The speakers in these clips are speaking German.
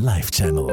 Life Channel.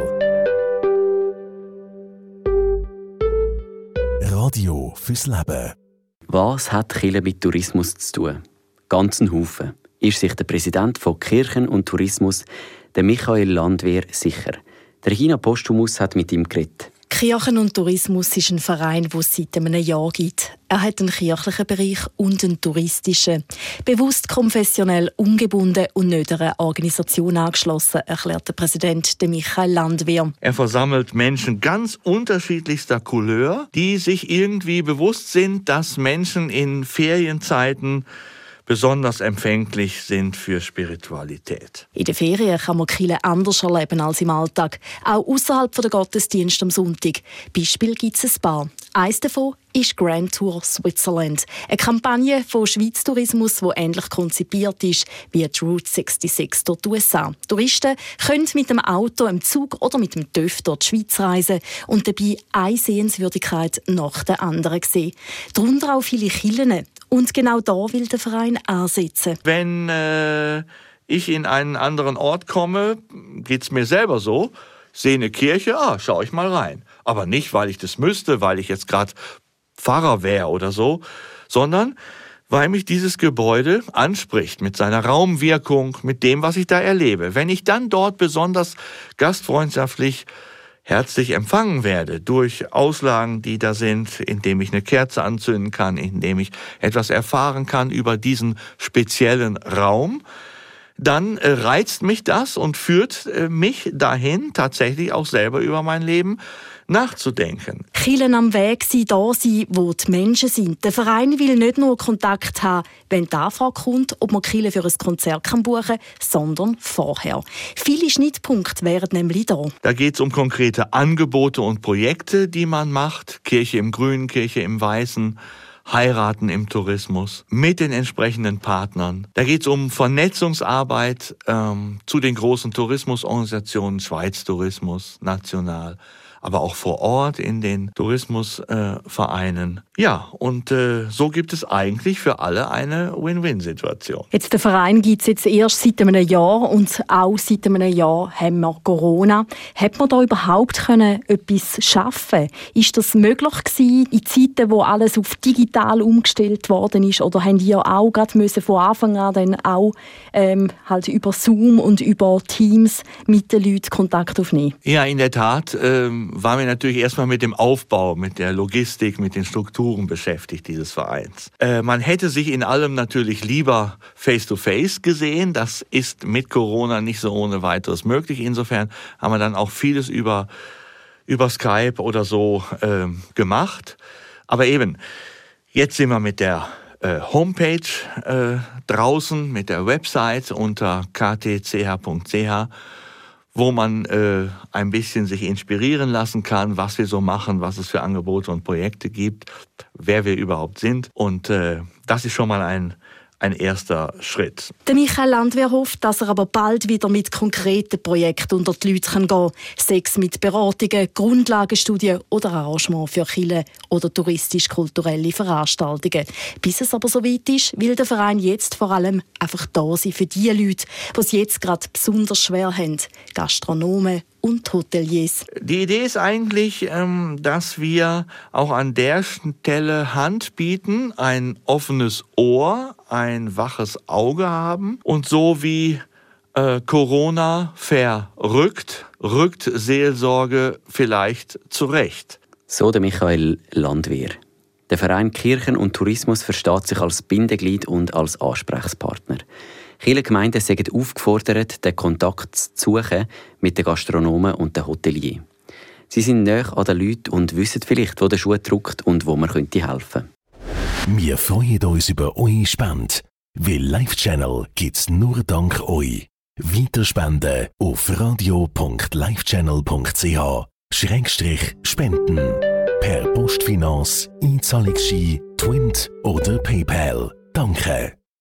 Radio fürs Leben. Was hat Kirche mit Tourismus zu tun? Ganz ein Haufen. Ist sich der Präsident von Kirchen und Tourismus, der Michael Landwehr, sicher. Der Regina Postumus hat mit ihm geredet. Kirchen und Tourismus ist ein Verein, den es seit einem Jahr gibt. Er hat einen kirchlichen Bereich und einen touristischen. Bewusst konfessionell ungebunden und nicht einer Organisation angeschlossen, erklärt der Präsident Michael Landwehr. Er versammelt Menschen ganz unterschiedlichster Couleur, die sich irgendwie bewusst sind, dass Menschen in Ferienzeiten besonders empfänglich sind für Spiritualität. In den Ferien kann man Kirche anders erleben als im Alltag, auch außerhalb der Gottesdienste am Sonntag. Beispiel gibt es ein paar. Eines davon ist Grand Tour Switzerland, eine Kampagne von Schweiz Tourismus, die ähnlich konzipiert ist wie die Route 66 durch die USA. Touristen können mit dem Auto, dem Zug oder mit dem TÜV durch die Schweiz reisen und dabei eine Sehenswürdigkeit nach der anderen sehen. Darunter auch viele Kirchen. Und genau da will der Verein ansetzen. Wenn ich in einen anderen Ort komme, geht es mir selber so, sehe eine Kirche, schaue ich mal rein. Aber nicht, weil ich das müsste, weil ich jetzt gerade Pfarrer wäre oder so, sondern weil mich dieses Gebäude anspricht mit seiner Raumwirkung, mit dem, was ich da erlebe. Wenn ich dann dort besonders gastfreundschaftlich herzlich empfangen werde durch Auslagen, die da sind, indem ich eine Kerze anzünden kann, indem ich etwas erfahren kann über diesen speziellen Raum, dann reizt mich das und führt mich dahin, tatsächlich auch selber über mein Leben nachzudenken. Kirchen am Weg sein, da sein, wo die Menschen sind. Der Verein will nicht nur Kontakt haben, wenn die Anfrage kommt, ob man Kirche für ein Konzert buchen kann, sondern vorher. Viele Schnittpunkte wären nämlich da. Da geht es um konkrete Angebote und Projekte, die man macht. Kirche im Grünen, Kirche im Weißen, Heiraten im Tourismus mit den entsprechenden Partnern. Da geht es um Vernetzungsarbeit zu den großen Tourismusorganisationen, Schweiz Tourismus, national, aber auch vor Ort in den Tourismusvereinen. Ja, und so gibt es eigentlich für alle eine Win-Win-Situation. Jetzt, den Verein gibt es jetzt erst seit einem Jahr und auch seit einem Jahr haben wir Corona. Hat man da überhaupt etwas schaffen? Ist das möglich gewesen in Zeiten, wo alles auf digital umgestellt worden ist? Oder haben die auch gerade von Anfang an dann auch halt über Zoom und über Teams mit den Leuten Kontakt aufnehmen? Ja, in der Tat waren wir natürlich erstmal mit dem Aufbau, mit der Logistik, mit den Strukturen beschäftigt dieses Vereins. Man hätte sich in allem natürlich lieber face-to-face gesehen. Das ist mit Corona nicht so ohne weiteres möglich. Insofern haben wir dann auch vieles über Skype oder so gemacht. Aber eben, jetzt sind wir mit der Homepage draußen, mit der Website unter ktch.ch, wo man ein bisschen sich inspirieren lassen kann, was wir so machen, was es für Angebote und Projekte gibt, wer wir überhaupt sind. Und das ist schon mal ein erster Schritt. Der Michael Landwehr hofft, dass er aber bald wieder mit konkreten Projekten unter die Leute gehen kann. Sei es mit Beratungen, Grundlagenstudien oder Arrangements für Kirchen oder touristisch-kulturelle Veranstaltungen. Bis es aber so weit ist, will der Verein jetzt vor allem einfach da sein für die Leute, die es jetzt gerade besonders schwer haben. Gastronomen und Hoteliers. Die Idee ist eigentlich, dass wir auch an der Stelle Hand bieten, ein offenes Ohr, ein waches Auge haben und so wie Corona verrückt, rückt Seelsorge vielleicht zurecht. So der Michael Landwehr. Der Verein Kirchen und Tourismus versteht sich als Bindeglied und als Ansprechpartner. Viele Gemeinden sind aufgefordert, den Kontakt zu suchen mit den Gastronomen und den Hoteliers. Sie sind nahe an den Leuten und wissen vielleicht, wo der Schuh drückt und wo man helfen könnte. Wir freuen uns über eure Spende, weil Life Channel gibt's nur dank euch. Weiterspenden auf radio.lifechannel.ch/spenden per Postfinance, Einzahlungsschein, Twint oder PayPal. Danke.